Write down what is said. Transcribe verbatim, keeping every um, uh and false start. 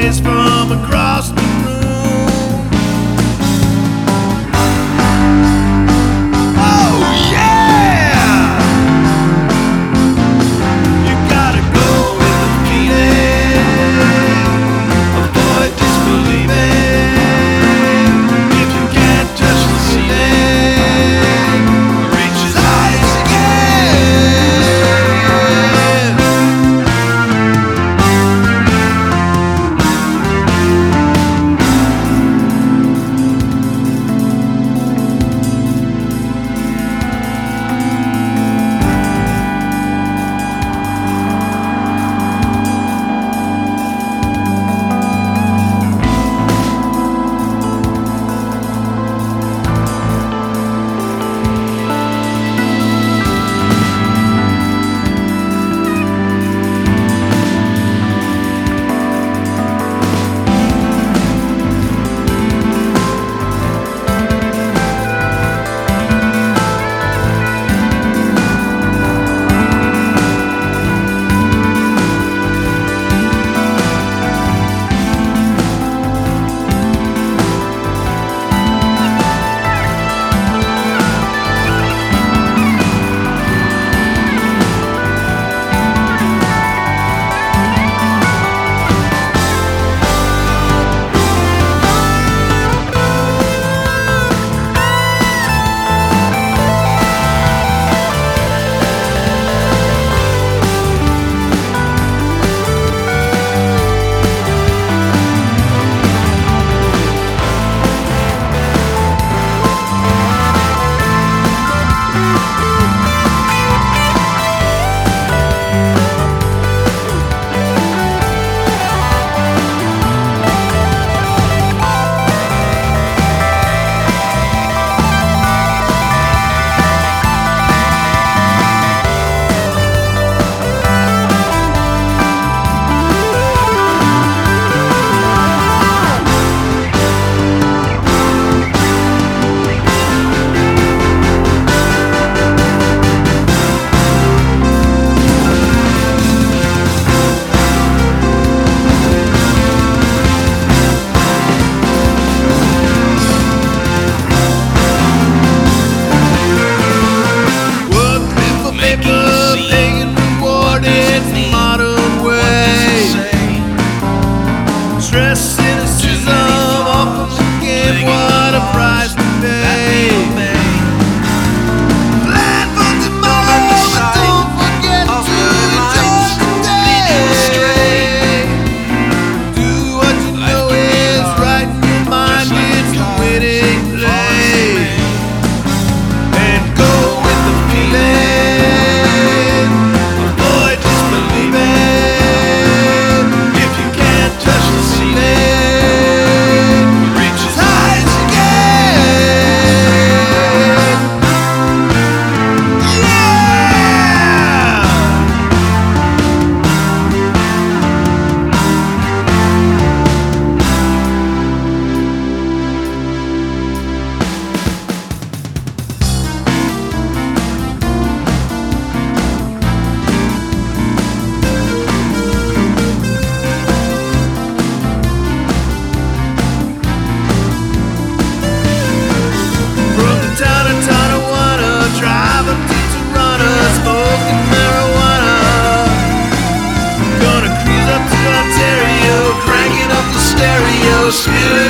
voice from across the room. Oh yeah! You gotta go with the feeling, avoid disbelieving. If you can't touch the ceiling, reach as high as you cynicism, often forget what a price to pay. Plan for tomorrow, but don't forget to enjoy today. Do what you know is right in your mind, it's the winning play. And go with the feeling, avoid disbelieving. If you can't touch the ceiling, reach as high as you can. Yeah! From the town of Tonawanda, driving to Toronto, smoking marijuana. Gonna cruise up to Ontario, cranking up the stereo, spilling